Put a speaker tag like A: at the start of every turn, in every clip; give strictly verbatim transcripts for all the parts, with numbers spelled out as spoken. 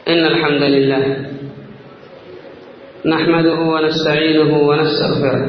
A: إن الحمد لله نحمده ونستعينه ونستغفره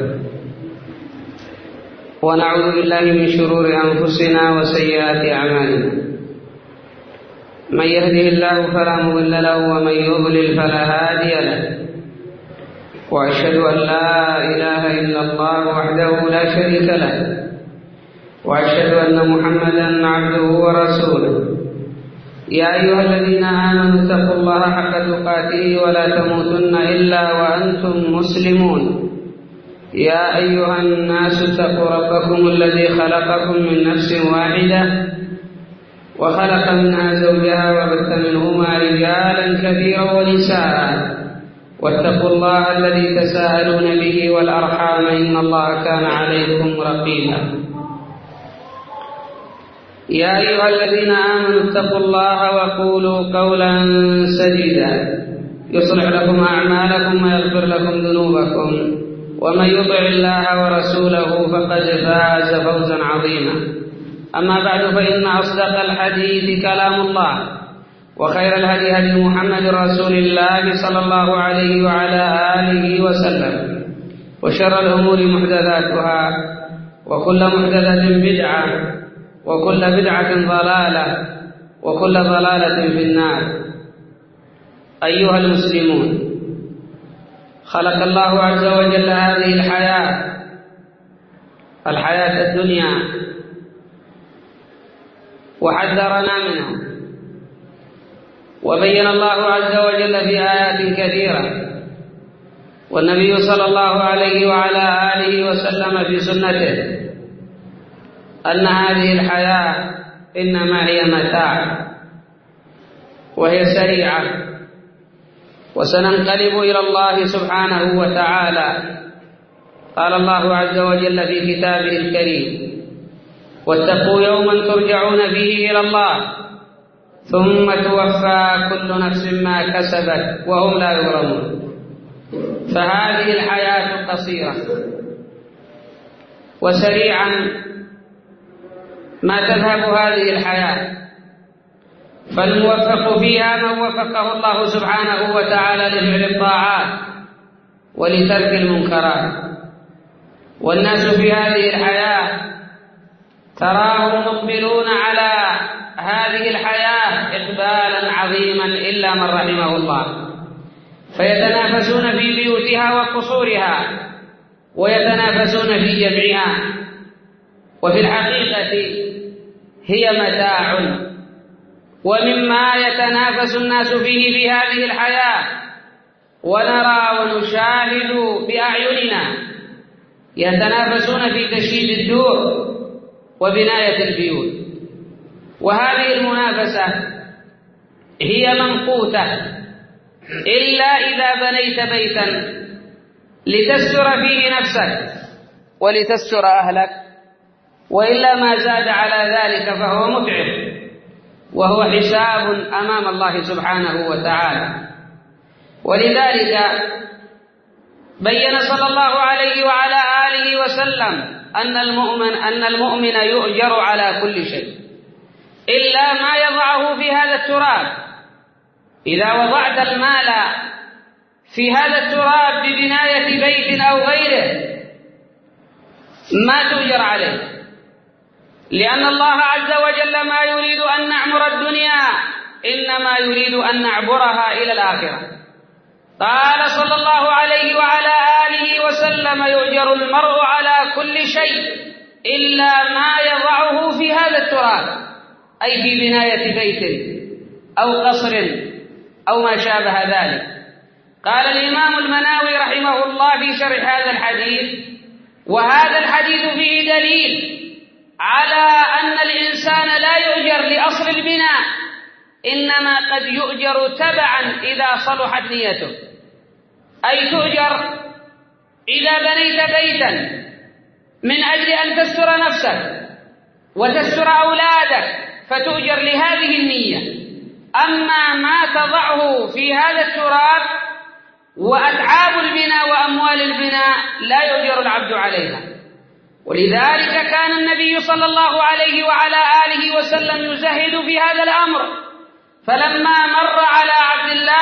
A: ونعوذ بالله من شرور أنفسنا وسيئات أعمالنا. من يهده الله فلا مضل له ومن يضلل فلا هادي له، وأشهد أن لا إله إلا الله وحده لا شريك له، وأشهد أن محمدا عبده ورسوله. يا أيها الذين آمنوا اتقوا الله حق تقاته ولا تموتن إلا وأنتم مسلمون. يا أيها الناس اتقوا ربكم الذي خلقكم من نفس واحدة وخلق منها زوجها وبث منهما رجالا كثيرا ونساء، واتقوا الله الذي تساءلون به والأرحام إن الله كان عليكم رقيبا. يا أيها الذين آمنوا اتقوا الله وقولوا قولا سديدا يصلح لكم أعمالكم ويغفر لكم ذنوبكم، ومن يطع الله ورسوله فقد فاز فوزا عظيما. أما بعد، فإن أصدق الحديث كلام الله، وخير الهدي هدي محمد رسول الله صلى الله عليه وعلى آله وسلم، وشر الأمور محدثاتها، وكل محدثة بدعة، وكل بدعة ضلالة، وكل ضلالة في النار. أيها المسلمون، خلق الله عز وجل هذه الحياة الحياة الدنيا وحذرنا منها، وبين الله عز وجل في آيات كثيرة، والنبي صلى الله عليه وعلى آله وسلم في سنته أن هذه الحياة إنما هي متاع، وهي سريعة، وسننقلب إلى الله سبحانه وتعالى. قال الله عز وجل في كتابه الكريم: واتقوا يوما ترجعون فيه إلى الله ثم توفى كل نفس ما كسبت وهم لا يظلمون. فهذه الحياة قصيرة، وسريعا ما تذهب هذه الحياة، فالموفق فيها من وفقه الله سبحانه وتعالى لفعل الطاعات ولترك المنكرات. والناس في هذه الحياة تراهم مقبلون على هذه الحياة إقبالا عظيما إلا من رحمه الله، فيتنافسون في بيوتها وقصورها، ويتنافسون في جمعها، وفي الحقيقة هي متاع، ومما يتنافس الناس فيه في هذه الحياة ونرى ونشاهد بأعيننا، يتنافسون في تشييد الدور وبناية البيوت. وهذه المنافسة هي ممقوتة إلا إذا بنيت بيتا لتستر فيه نفسك ولتستر أهلك، وإلا ما زاد على ذلك فهو متعب، وهو حساب أمام الله سبحانه وتعالى. ولذلك بين صلى الله عليه وعلى آله وسلم أن المؤمن أن المؤمن يؤجر على كل شيء إلا ما يضعه في هذا التراب. إذا وضعت المال في هذا التراب ببناية بيت أو غيره ما تؤجر عليه، لأن الله عز وجل ما يريد أن نعمر الدنيا، إنما يريد أن نعبرها إلى الآخرة. قال صلى الله عليه وعلى آله وسلم: يؤجر المرء على كل شيء إلا ما يضعه في هذا التراب، أي في بناية بيت أو قصر أو ما شابه ذلك. قال الإمام المناوي رحمه الله في شرح هذا الحديث: وهذا الحديث فيه دليل على أن الإنسان لا يؤجر لأصل البناء، إنما قد يؤجر تبعا إذا صلحت نيته، أي تؤجر إذا بنيت بيتا من أجل أن تستر نفسك وتستر أولادك فتؤجر لهذه النية. أما ما تضعه في هذا التراب وأتعاب البناء وأموال البناء لا يؤجر العبد عليها. ولذلك كان النبي صلى الله عليه وعلى آله وسلم يزهد في هذا الأمر، فلما مر على عبد الله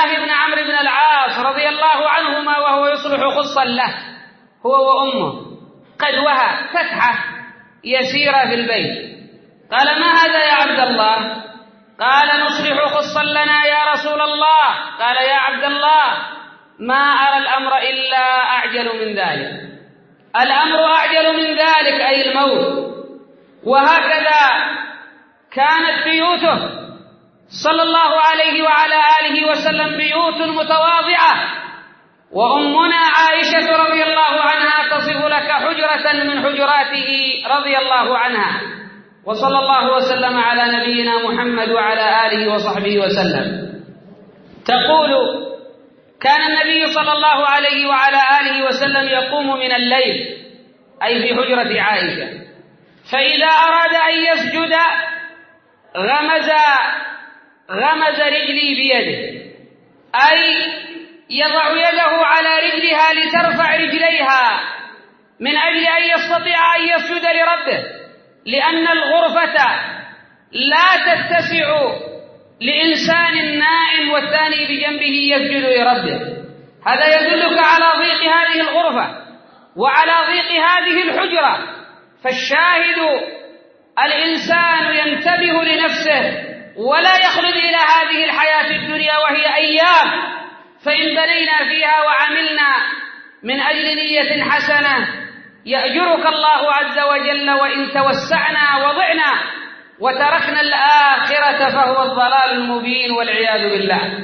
A: يصلح خصا له هو وأمه، قدوها فتحة يسيرة في البيت. قال: ما هذا يا عبد الله؟ قال: نصلح خصا لنا يا رسول الله. قال: يا عبد الله، ما أرى الأمر إلا أعجل من ذلك، الأمر أعجل من ذلك أي الموت. وهكذا كانت بيوته صلى الله عليه وعلى آله وسلم بيوت متواضعة، وأمنا عائشة رضي الله عنها تصف لك حجرة من حجراته رضي الله عنها. وصلى الله وسلم على نبينا محمد وعلى آله وصحبه وسلم. تقول: كان النبي صلى الله عليه وعلى آله وسلم يقوم من الليل، أي في حجرة عائشة، فإذا أراد أن يسجد غمز غمز رجلي بيده، أي يضع يده على رجلها لترفع رجليها من أجل أن يستطيع أن يسجد لربه، لأن الغرفة لا تتسع لإنسان نائم والثاني بجنبه يسجد لربه. هذا يدلك على ضيق هذه الغرفة وعلى ضيق هذه الحجرة. فالشاهد الإنسان ينتبه لنفسه ولا يخلد إلى هذه الحياة الدنيا وهي أيام، فإن بنينا فيها وعملنا من أجل نية حسنة يأجرك الله عز وجل، وإن توسعنا وضعنا وتركنا الآخرة فهو الضلال المبين والعياذ بالله.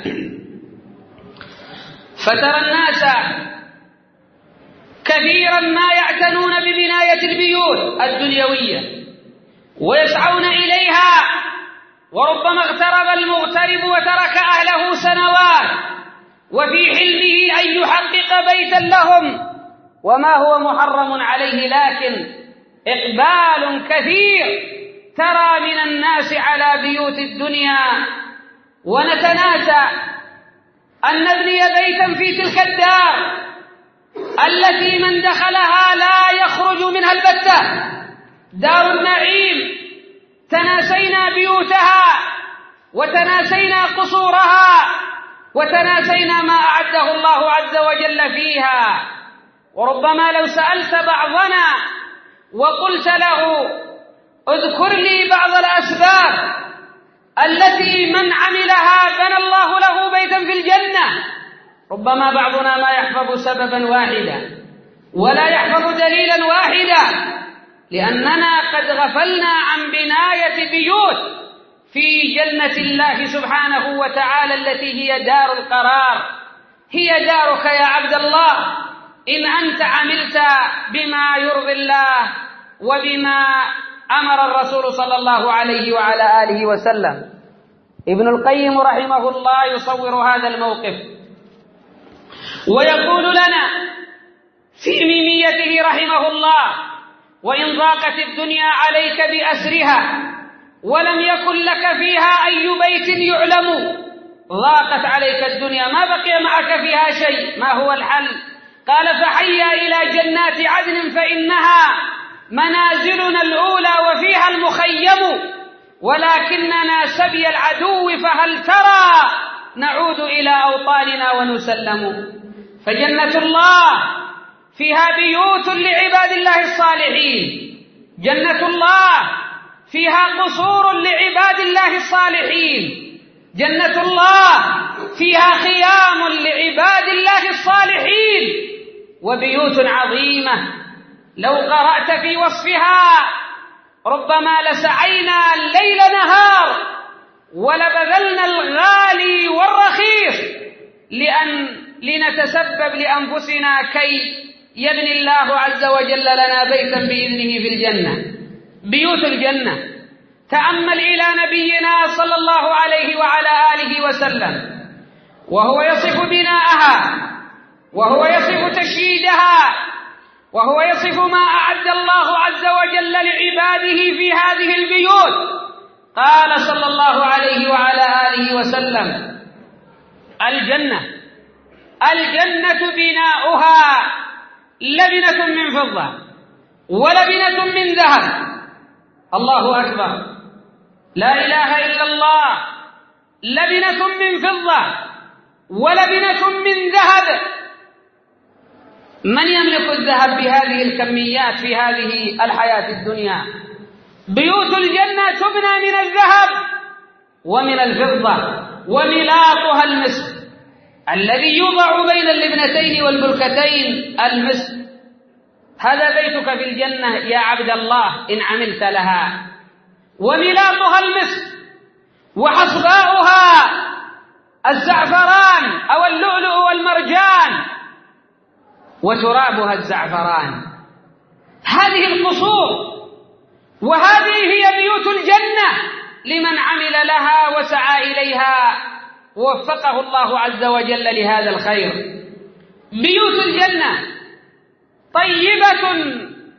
A: فترى الناس كثيرا ما يعتنون ببناية البيوت الدنيوية ويسعون إليها، وربما اغترب المغترب وترك أهله سنوات وفي حلمه أن يحقق بيتا لهم وما هو محرم عليه، لكن إقبال كثير ترى من الناس على بيوت الدنيا، ونتناسى أن نبني بيتا في تلك الدار التي من دخلها لا يخرج منها البتة، دار النعيم. تناسينا بيوتها وتناسينا قصورها وتناسينا ما أعده الله عز وجل فيها. وربما لو سألت بعضنا وقلت له: اذكر لي بعض الأسباب التي من عملها بنى الله له بيتا في الجنة، ربما بعضنا ما يحفظ سببا واحدا ولا يحفظ دليلا واحدا، لأننا قد غفلنا عن بناية بيوت في جنة الله سبحانه وتعالى التي هي دار القرار، هي دارك يا عبد الله إن أنت عملت بما يرضي الله وبما أمر الرسول صلى الله عليه وعلى آله وسلم. ابن القيم رحمه الله يصور هذا الموقف ويقول لنا في ميميته رحمه الله: وإن ضاقت الدنيا عليك بأسرها ولم يكن لك فيها أي بيت يعلم، ضاقت عليك الدنيا ما بقي معك فيها شيء، ما هو الحل؟ قال: فحيا إلى جنات عدن فإنها منازلنا الأولى وفيها المخيم، ولكننا سبي العدو فهل ترى نعود إلى أوطاننا ونسلم. فجنة الله فيها بيوت لعباد الله الصالحين، جنة الله فيها قصور لعباد الله الصالحين، جنة الله فيها خيام لعباد الله الصالحين، وبيوت عظيمة لو قرأت في وصفها ربما لسعينا الليل نهار ولبذلنا الغالي والرخيص لأن لنتسبب لأنفسنا كي يبني الله عز وجل لنا بيتا بإذنه في الجنة. بيوت الجنة، تأمل إلى نبينا صلى الله عليه وعلى آله وسلم وهو يصف بناءها، وهو يصف تشييدها، وهو يصف ما أعد الله عز وجل لعباده في هذه البيوت. قال صلى الله عليه وعلى آله وسلم: الجنة الجنة بناؤها لبنة من فضة ولبنة من ذهب. الله أكبر، لا إله إلا الله. لبنة من فضة ولبنة من ذهب. من يملك الذهب بهذه الكميات في هذه الحياة الدنيا؟ بيوت الجنة تبنى من الذهب ومن الفضة وملاطها المسك الذي يوضع بين اللبنتين والبركتين المسك. هذا بيتك في الجنة يا عبد الله إن عملت لها. وملاطها المسك وحصباؤها الزعفران أو اللؤلؤ والمرجان وترابها الزعفران. هذه القصور وهذه هي بيوت الجنة لمن عمل لها وسعى إليها ووفقه الله عز وجل لهذا الخير. بيوت الجنة طيبة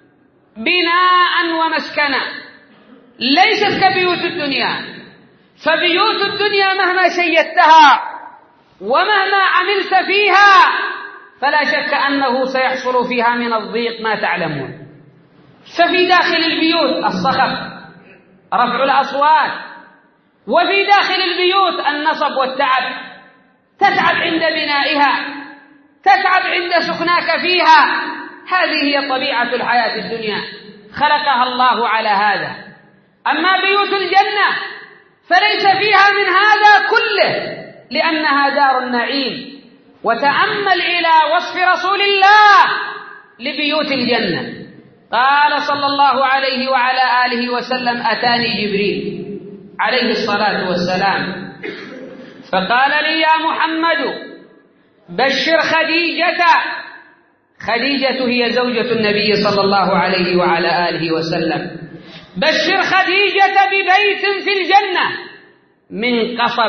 A: بناء ومسكنا، ليست كبيوت الدنيا. فبيوت الدنيا مهما شيدتها ومهما عملت فيها فلا شك أنه سيحصل فيها من الضيق ما تعلمون. ففي داخل البيوت الصخب، رفع الأصوات، وفي داخل البيوت النصب والتعب. تتعب عند بنائها، تتعب عند سكناك فيها. هذه هي طبيعة الحياة الدنيا، خلقها الله على هذا. أما بيوت الجنة فليس فيها من هذا كله لأنها دار النعيم. وتأمل إلى وصف رسول الله لبيوت الجنة. قال صلى الله عليه وعلى آله وسلم: أتاني جبريل عليه الصلاة والسلام فقال لي: يا محمد بشر خديجة. خديجة هي زوجة النبي صلى الله عليه وعلى آله وسلم. بشر خديجة ببيت في الجنة من قصب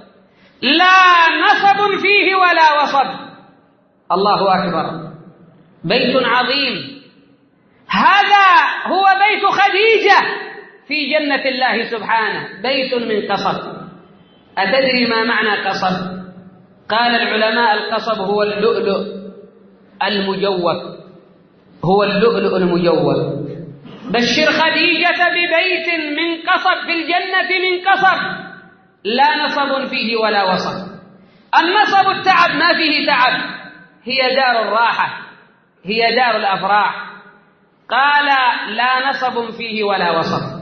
A: لا نصب فيه ولا وصب. الله أكبر، بيت عظيم. هذا هو بيت خديجة في جنة الله سبحانه، بيت من قصب. أتدري ما معنى قصب؟ قال العلماء: القصب هو اللؤلؤ المجوف، هو اللؤلؤ المجوف. بشر خديجة ببيت من قصب في الجنة من قصب لا نصب فيه ولا وصب. النصب التعب، ما فيه تعب، هي دار الراحة، هي دار الأفراح. قال: لا نصب فيه ولا وصب.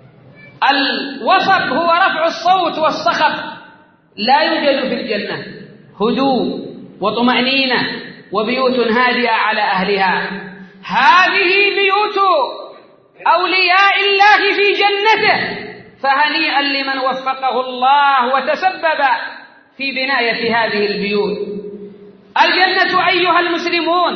A: الوصب هو رفع الصوت والصخب، لا يوجد في الجنة. هدوء وطمأنينة وبيوت هادئة على أهلها. هذه بيوت أولياء الله في جنته، فهنيئا لمن وفقه الله وتسبب في بناية هذه البيوت. الجنة أيها المسلمون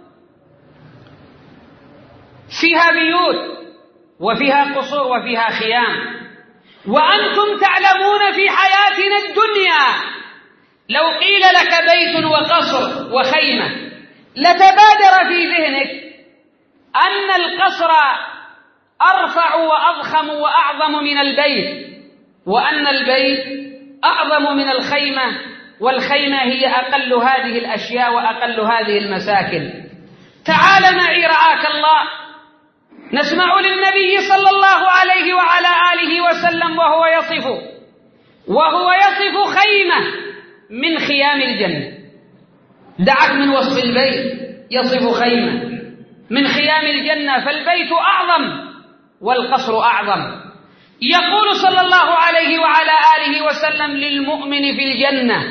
A: فيها بيوت وفيها قصور وفيها خيام. وأنتم تعلمون في حياتنا الدنيا لو قيل لك بيت وقصر وخيمة لتبادر في ذهنك أن القصر أرفع وأضخم وأعظم من البيت، وأن البيت أعظم من الخيمة، والخيمة هي أقل هذه الأشياء وأقل هذه المساكن. تعال معي رعاك الله نسمع للنبي صلى الله عليه وعلى آله وسلم وهو يصف وهو يصف خيمة من خيام الجنة. دعك من وصف البيت، يصف خيمة من خيام الجنة، فالبيت أعظم والقصر أعظم. يقول صلى الله عليه وعلى آله وسلم للمؤمن في الجنة: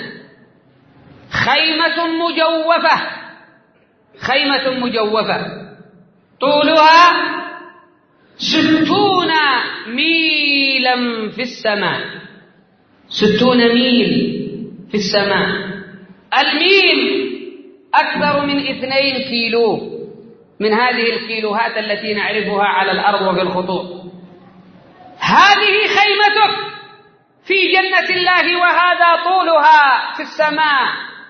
A: خيمة مجوفة، خيمة مجوفة طولها ستون ميلا في السماء، ستون ميل في السماء. الميل أكثر من اثنين كيلو من هذه الكيلوهات التي نعرفها على الأرض وفي الخطوط. هذه خيمتك في جنة الله وهذا طولها في السماء.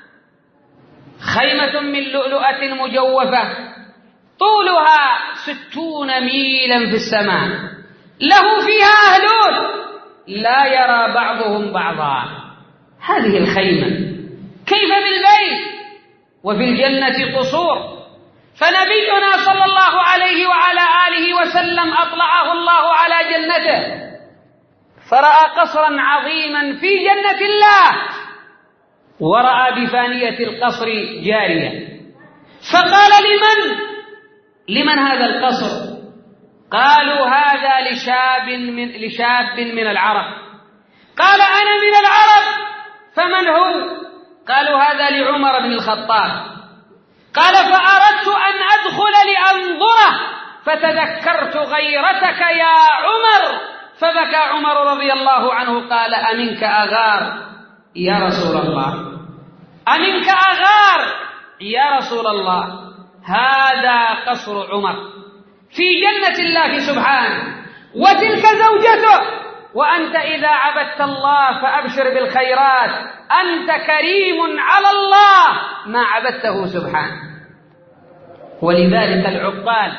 A: خيمة من لؤلؤة مجوفة طولها ستون ميلا في السماء، له فيها أهلون لا يرى بعضهم بعضا. هذه الخيمة. كيف بالبيت وفي الجنة قصور؟ فنبينا صلى الله عليه وعلى آله وسلم أطلعه الله على جنته فرأى قصرا عظيما في جنة الله، ورأى بفانية القصر جارية، فقال: لمن لمن هذا القصر؟ قالوا: هذا لشاب من, لشاب من العرب. قال: أنا من العرب، فمن هو؟ قالوا: هذا لعمر بن الخطاب. قال: فأردت أن أدخل لأنظره فتذكرت غيرتك يا عمر، فبكى عمر رضي الله عنه. قال: أمنك أغار يا رسول الله، أمنك أغار يا رسول الله، هذا قصر عمر في جنة الله سبحانه، وتلك زوجته، وأنت إذا عبدت الله فأبشر بالخيرات، أنت كريم على الله ما عبدته سبحانه. ولذلك العقال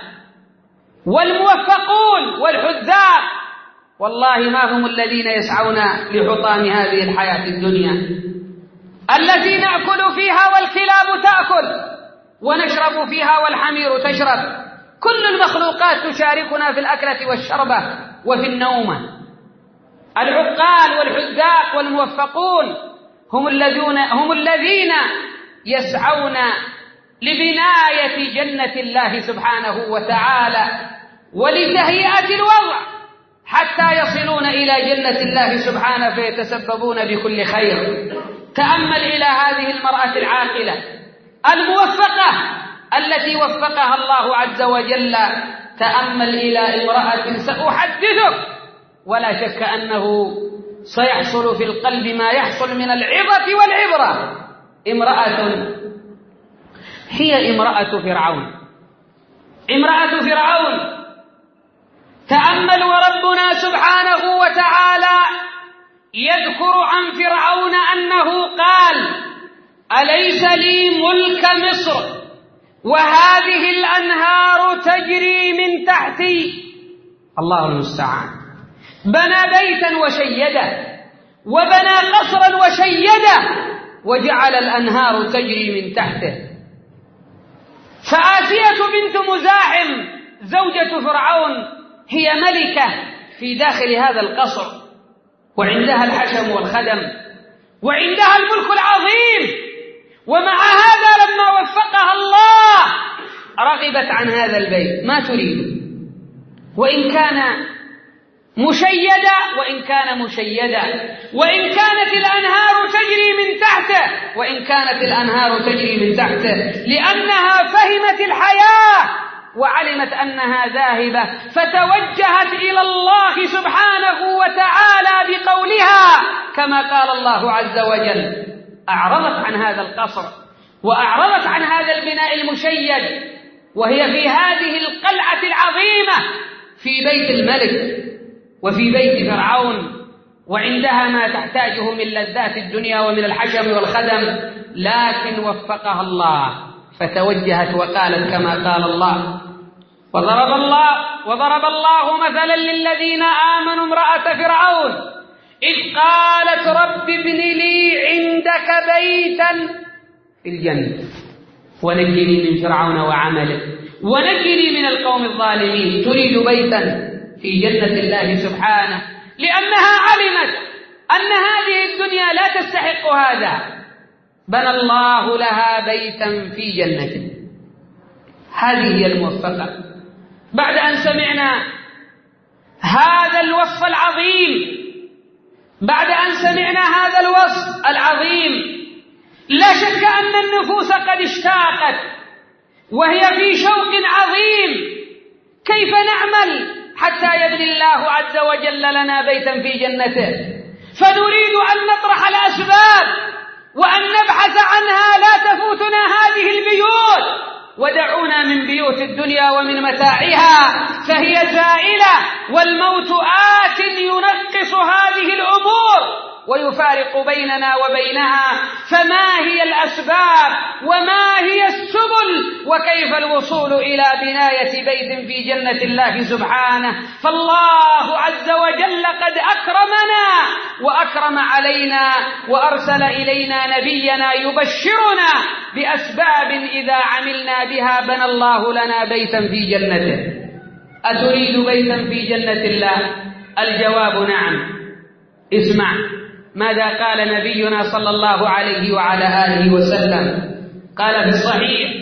A: والموفقون والحذاق والله ما هم الذين يسعون لحطام هذه الحياة الدنيا التي نأكل فيها والكلاب تأكل ونشرب فيها والحمير تشرب. كل المخلوقات تشاركنا في الأكلة والشربة وفي النوم. العقال والحذاق والموفقون هم الذين هم الذين يسعون لبناية جنة الله سبحانه وتعالى ولتهيئة الوضع حتى يصلون إلى جنة الله سبحانه فيتسببون بكل خير. تأمل إلى هذه المرأة العاقلة الموفقة التي وفقها الله عز وجل. تأمل إلى امرأة سأحدثك ولا شك أنه سيحصل في القلب ما يحصل من العظة والعبرة. امرأة هي امرأة فرعون، امرأة فرعون. تأمل وربنا سبحانه وتعالى يذكر عن فرعون أنه قال: أليس لي ملك مصر وهذه الأنهار تجري من تحتي. الله المستعان. بنى بيتا وشيده، وبنى قصرا وشيده، وجعل الأنهار تجري من تحته. فآسية بنت مزاحم زوجة فرعون هي ملكة في داخل هذا القصر، وعندها الحشم والخدم، وعندها الملك العظيم. ومع هذا لما وفقها الله رغبت عن هذا البيت، ما تريد، وإن كان مشيدا وإن كان مشيدا وإن كانت الأنهار تجري من تحته وإن كانت الأنهار تجري من تحته لأنها فهمت الحياة وعلمت أنها ذاهبة، فتوجهت إلى الله سبحانه وتعالى بقولها كما قال الله عز وجل. أعرضت عن هذا القصر وأعرضت عن هذا البناء المشيد، وهي في هذه القلعة العظيمة في بيت الملك وفي بيت فرعون، وعندها ما تحتاجه من لذات الدنيا ومن الحشم والخدم، لكن وفقها الله فتوجهت وقالت كما قال الله: وضرب الله وضرب الله مثلا للذين آمنوا امرأة فرعون إذ قالت رب ابن لي عندك بيتا في الجنة ونجني من فرعون وعمله ونجني من القوم الظالمين. تريد بيتا في جنة الله سبحانه لأنها علمت أن هذه الدنيا لا تستحق هذا. بنى الله لها بيتا في جنة. هذه هي الموفقة. بعد أن سمعنا هذا الوصف العظيم، بعد أن سمعنا هذا الوصف العظيم، لا شك أن النفوس قد اشتاقت وهي في شوق عظيم. كيف نعمل حتى يبني الله عز وجل لنا بيتا في جنته؟ فنريد أن نطرح الأسباب وأن نبحث عنها، لا تفوتنا هذه البيوت، ودعونا من بيوت الدنيا ومن متاعها فهي زائلة، والموت آت ينقص هذه الأمور ويفارق بيننا وبينها. فما هي الأسباب وما هي السبل وكيف الوصول إلى بناية بيت في جنة الله سبحانه؟ فالله عز وجل قد أكرمنا وأكرم علينا وأرسل إلينا نبينا يبشرنا بأسباب إذا عملنا بها بنى الله لنا بيتا في جنته. أتريد بيتا في جنة الله؟ الجواب نعم. اسمع ماذا قال نبينا صلى الله عليه وعلى آله وسلم. قال في الصحيح: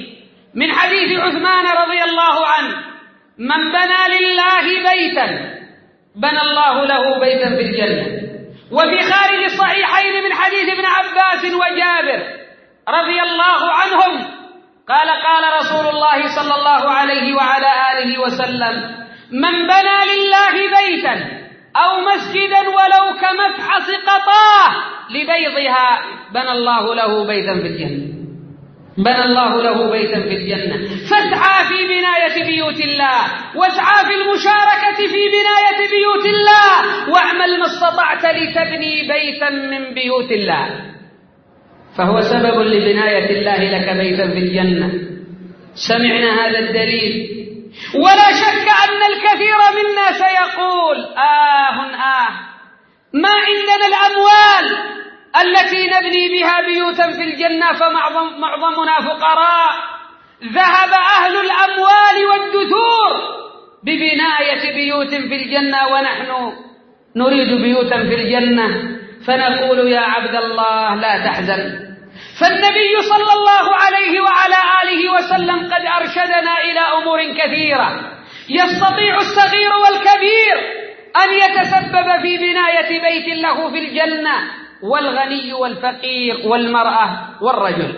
A: من حديث عثمان رضي الله عنه: من بنى لله بيتا بنى الله له بيتا في الجنة. وفي خارج الصحيحين من حديث ابن عباس وجابر رضي الله عنهم قال: قال رسول الله صلى الله عليه وعلى آله وسلم: من بنى لله بيتا أو مسجدا ولو كمفحص قطاه لبيضها بنى الله له بيتا في الجنة. بنى الله له بيتا في الجنة. فاسعى في بناية بيوت الله، واسعى في المشاركة في بناية بيوت الله، واعمل ما استطعت لتبني بيتا من بيوت الله، فهو سبب لبناية الله لك بيتا في الجنة. سمعنا هذا الدليل، ولا شك أن الكثير منا سيقول: آه آه ما عندنا الأموال التي نبني بها بيوتا في الجنة، فمعظمنا فقراء. ذهب أهل الأموال والدثور ببناية بيوت في الجنة، ونحن نريد بيوتا في الجنة. فنقول: يا عبد الله لا تحزن، فالنبي صلى الله عليه وعلى آله وسلم قد أرشدنا إلى أمور كثيرة يستطيع الصغير والكبير أن يتسبب في بناية بيت له في الجنة، والغني والفقير والمرأة والرجل.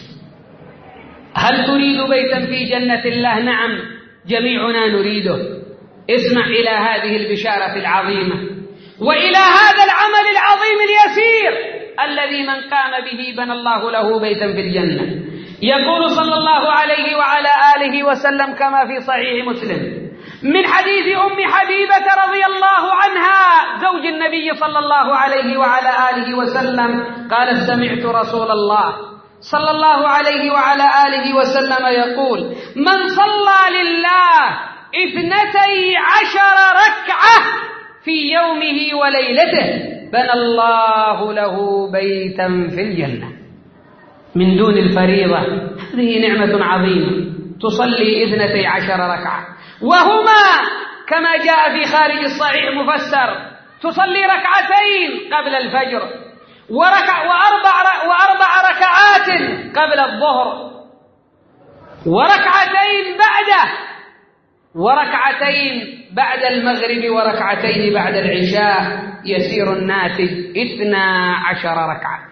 A: هل تريد بيتا في جنة الله؟ نعم، جميعنا نريده. اسمع إلى هذه البشارة العظيمة وإلى هذا العمل العظيم اليسير الذي من قام به بنى الله له بيتا في الجنة. يقول صلى الله عليه وعلى آله وسلم كما في صحيح مسلم من حديث أم حبيبة رضي الله عنها زوج النبي صلى الله عليه وعلى آله وسلم قال: سمعت رسول الله صلى الله عليه وعلى آله وسلم يقول: من صلى لله اثنتي عشر ركعة في يومه وليلته بنى الله له بيتا في الجنة من دون الفريضة. هذه نعمة عظيمة، تصلي اثنتي عشر ركعة، وهما كما جاء في خارج الصحيح مفسر: تصلي ركعتين قبل الفجر، وركع وأربع, وأربع ركعات قبل الظهر، وركعتين بعده، وركعتين بعد المغرب، وركعتين بعد العشاء، يسير الناتج اثنا عشر ركعة.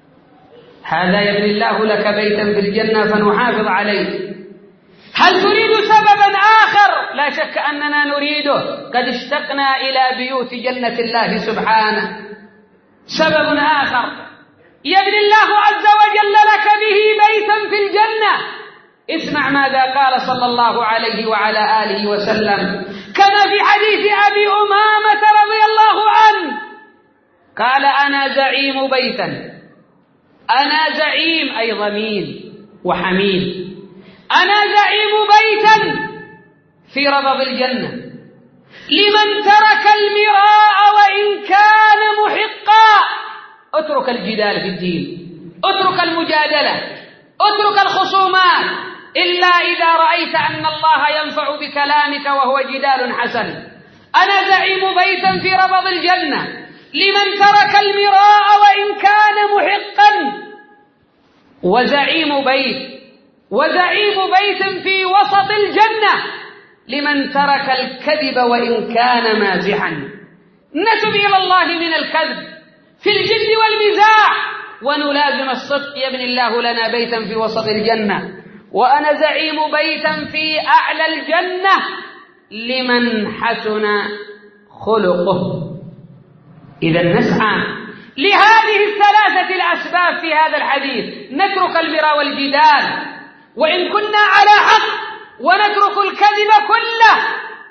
A: هذا يبني الله لك بيتا في الجنة، فنحافظ عليه. هل تريد سببا آخر؟ لا شك أننا نريده، قد اشتقنا إلى بيوت جنة الله سبحانه. سبب آخر يبني الله عز وجل لك به بيتا في الجنة. اسمع ماذا قال صلى الله عليه وعلى آله وسلم كما في حديث أبي أمامة رضي الله عنه قال: أنا زعيم بيتا، أنا زعيم أي ضمين وحميد، أنا زعيم بيتا في ربض الجنة لمن ترك المراء وإن كان محقا. اترك الجدال في الدين، اترك المجادلة، اترك الخصومات، إلا إذا رأيت أن الله ينفع بكلامك وهو جدال حسن. أنا زعيم بيتا في ربض الجنة لمن ترك المراء وإن كان محقا، وزعيم بيت وزعيم بيت في وسط الجنة لمن ترك الكذب وإن كان مازحا. نتب إلى الله من الكذب في الجد والمزاح ونلازم الصدق، يبني الله لنا بيتا في وسط الجنة. وأنا زعيم بيتا في أعلى الجنة لمن حسن خلقه. إذا نسعى لهذه الثلاثة الأسباب في هذا الحديث، نترك المراء والجدال وإن كنا على حق، ونترك الكذب كله،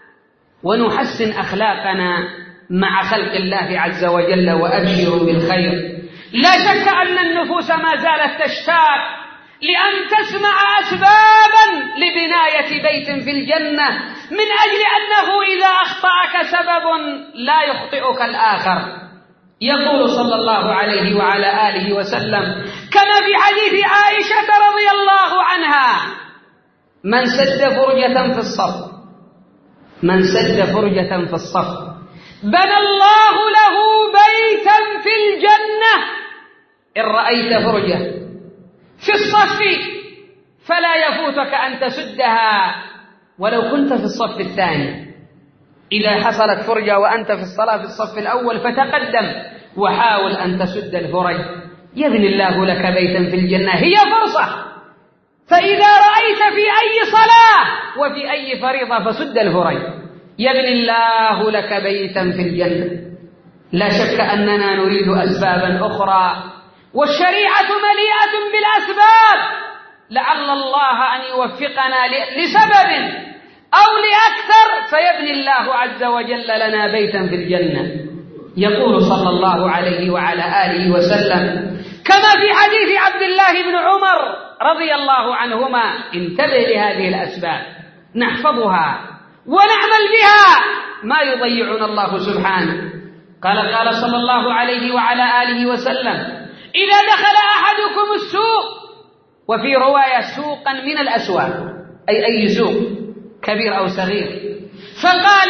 A: ونحسن أخلاقنا مع خلق الله عز وجل، وأبشروا بالخير. لا شك أن النفوس ما زالت تشتاق لأن تسمع أسبابا لبناية بيت في الجنة، من أجل أنه إذا أخطأك سبب لا يخطئك الآخر. يقول صلى الله عليه وعلى آله وسلم كما في حديث عائشة رضي الله عنها: من سد فرجة في الصف من سد فرجة في الصف بنى الله له بيتا في الجنة. إن رأيت فرجة في الصف فلا يفوتك أن تسدها ولو كنت في الصف الثاني. إذا حصلت فرجة وأنت في الصلاة في الصف الأول فتقدم وحاول أن تسد الفرج، يبني الله لك بيتا في الجنة. هي فرصة، فإذا رأيت في أي صلاة وفي أي فريضة فسد الفرج، يبني الله لك بيتا في الجنة. لا شك أننا نريد أسبابا أخرى، والشريعة مليئة بالأسباب، لعل الله أن يوفقنا لسبب أو لأكثر فيبني الله عز وجل لنا بيتا في الجنة. يقول صلى الله عليه وعلى آله وسلم كما في حديث عبد الله بن عمر رضي الله عنهما: انتبه لهذه الأسباب نحفظها ونعمل بها ما يضيعنا الله سبحانه. قال قال صلى الله عليه وعلى آله وسلم: إذا دخل أحدكم السوق، وفي رواية سوقا من الأسواق، أي أي سوق كبير أو صغير، فقال: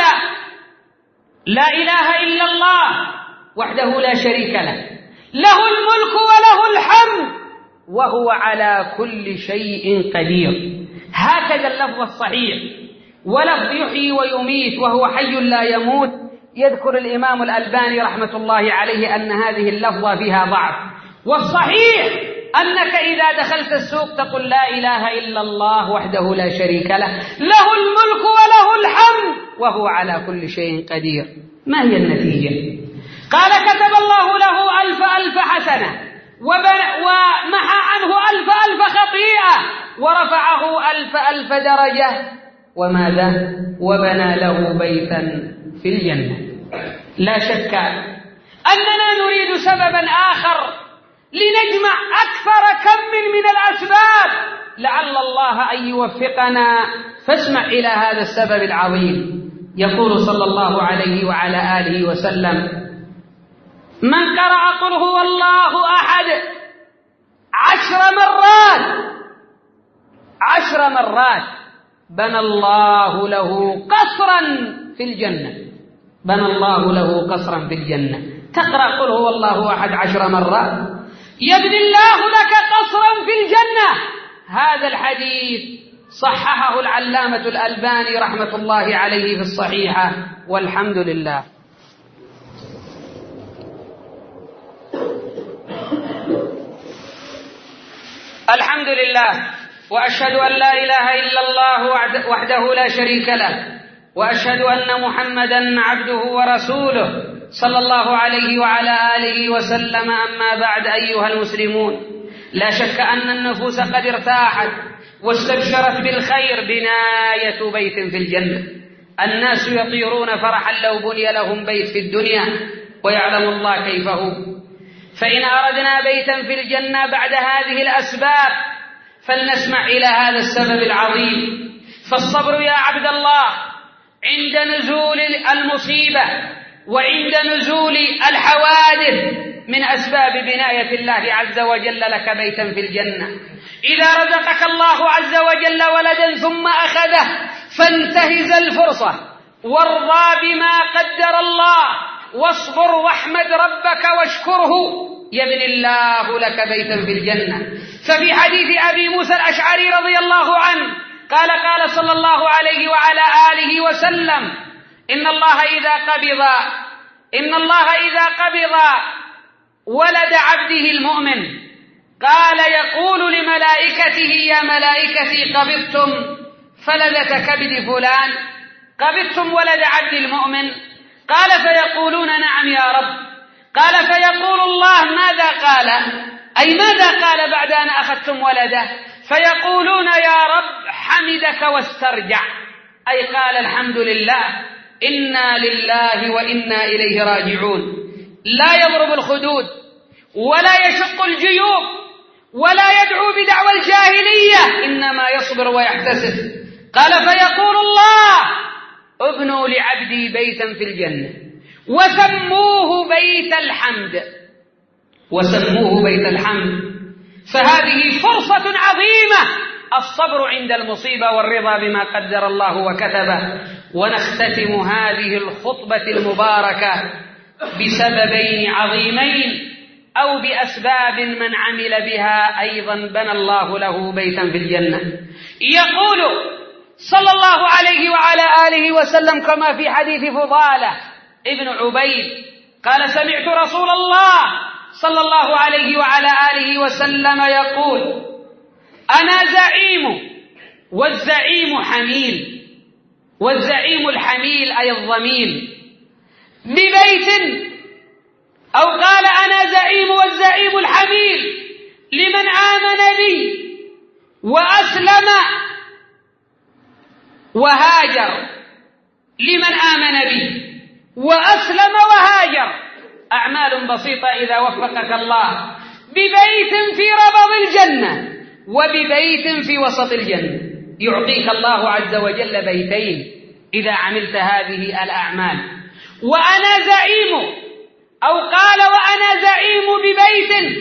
A: لا إله إلا الله وحده لا شريك له، له الملك وله الحمد وهو على كل شيء قدير. هكذا اللفظ الصحيح، ولفظ يحيي ويميت وهو حي لا يموت. يذكر الإمام الألباني رحمة الله عليه أن هذه اللفظة فيها ضعف، والصحيح أنك إذا دخلت السوق تقول: لا إله إلا الله وحده لا شريك له، له الملك وله الحمد وهو على كل شيء قدير. ما هي النتيجة؟ قال: كتب الله له ألف ألف حسنة، ومحى عنه ألف ألف خطيئة، ورفعه ألف ألف درجة، وماذا؟ وبنى له بيتا في الجنة. لا شك أننا نريد سببا آخر لنجمع أكثر كم من الأسباب، لعل الله أن يوفقنا. فاسمع إلى هذا السبب العظيم. يقول صلى الله عليه وعلى آله وسلم: من قرأ قل هو الله أحد عشر مرات عشر مرات بنى الله له قصرا في الجنة، بنى الله له قصرا في الجنة. تقرأ قل هو الله أحد عشر مرات يبني الله لك قصرا في الجنة. هذا الحديث صححه العلامة الألباني رحمة الله عليه في الصحيحة، والحمد لله. الحمد لله، وأشهد أن لا إله إلا الله وحده لا شريك له، وأشهد أن محمدا عبده ورسوله صلى الله عليه وعلى آله وسلم. أما بعد، أيها المسلمون، لا شك أن النفوس قد ارتاحت واستبشرت بالخير بناية بيت في الجنة. الناس يطيرون فرحا لو بني لهم بيت في الدنيا، ويعلم الله كيف هو. فإن أردنا بيتا في الجنة بعد هذه الأسباب فلنسمع إلى هذا السبب العظيم. فالصبر يا عبد الله عند نزول المصيبة وعند نزول الحوادث من أسباب بناية الله عز وجل لك بيتا في الجنة. إذا رزقك الله عز وجل ولدا ثم أخذه فانتهز الفرصة وارضى بما قدر الله، واصبر واحمد ربك واشكره، يبني الله لك بيتا في الجنة. ففي حديث أبي موسى الأشعري رضي الله عنه قال قال صلى الله عليه وعلى آله وسلم: إن الله إذا قبض إن الله إذا قبض ولد عبده المؤمن قال يقول لملائكته: يا ملائكتي قبضتم فلذة كبد فلان، قبضتم ولد عبد المؤمن؟ قال: فيقولون: نعم يا رب. قال: فيقول الله: ماذا قال؟ أي ماذا قال بعد أن أخذتم ولده؟ فيقولون: يا رب حمدك واسترجع، أي قال الحمد لله، إنا لله وإنا إليه راجعون. لا يضرب الخدود ولا يشق الجيوب ولا يدعو بدعوى الجاهلية، إنما يصبر ويحتسب. قال: فيقول الله: ابنوا لعبدي بيتا في الجنة وسموه بيت الحمد وسموه بيت الحمد. فهذه فرصة عظيمة، الصبر عند المصيبة والرضا بما قدر الله وكتبه. ونختتم هذه الخطبة المباركة بسببين عظيمين. أو بأسباب من عمل بها أيضا بنى الله له بيتا في الجنة. يقول صلى الله عليه وعلى آله وسلم كما في حديث فضالة ابن عبيد قال: سمعت رسول الله صلى الله عليه وعلى آله وسلم يقول: أنا زعيم والزعيم حميل، والزعيم الحميل أي الضمين، ببيت، أو قال: أنا زعيم والزعيم الحميل لمن آمن بي وأسلم وهاجر، لمن آمن بي وأسلم وهاجر، أعمال بسيطة إذا وفقك الله، ببيت في ربض الجنة وببيت في وسط الجنة. يعطيك الله عز وجل بيتين إذا عملت هذه الأعمال. وأنا زعيم، أو قال: وأنا زعيم ببيت،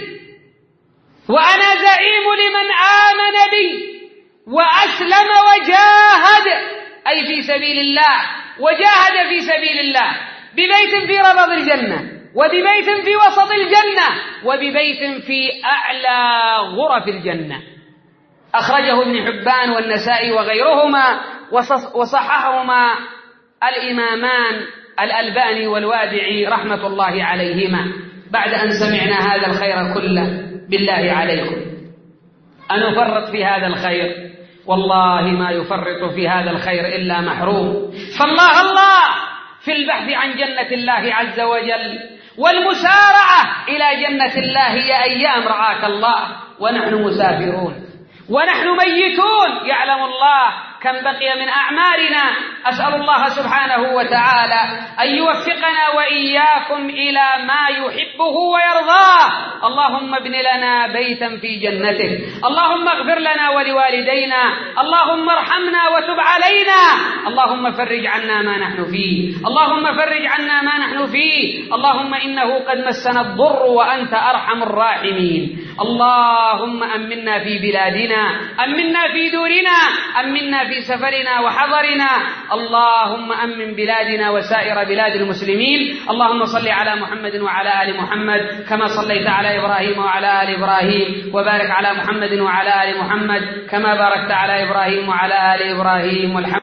A: وأنا زعيم لمن آمن بي وأسلم وجاهد، أي في سبيل الله، وجاهد في سبيل الله، ببيت في ربض الجنة وببيت في وسط الجنة وببيت في أعلى غرف الجنة. أخرجه ابن حبان والنسائي وغيرهما، وصححهما الإمامان الألباني والوادعي رحمة الله عليهما. بعد أن سمعنا هذا الخير كله، بالله عليكم أن نفرط في هذا الخير، والله ما يفرط في هذا الخير إلا محروم. فالله الله في البحث عن جنة الله عز وجل والمسارعة إلى جنة الله يا أيام رعاك الله، ونحن مسافرون ونحن ميتون، يعلم الله كم بقي من أعمارنا. أسأل الله سبحانه وتعالى أن يوفقنا وإياكم إلى ما يحبه ويرضاه. اللهم ابن لنا بيتا في جنته، اللهم اغفر لنا ولوالدينا، اللهم ارحمنا وتب علينا، اللهم فرج عنا ما نحن فيه، اللهم فرج عنا ما نحن فيه، اللهم إنه قد مسنا الضر وأنت أرحم الراحمين. اللهم أمنا في بلادنا، أمنا في دورنا، أمنا في سفرنا وحضرنا، اللهم أمن بلادنا وسائر بلاد المسلمين. اللهم صل على محمد وعلى آل محمد كما صليت على إبراهيم وعلى آل إبراهيم، وبارك على محمد وعلى آل محمد كما باركت على إبراهيم وعلى آل إبراهيم، والحمد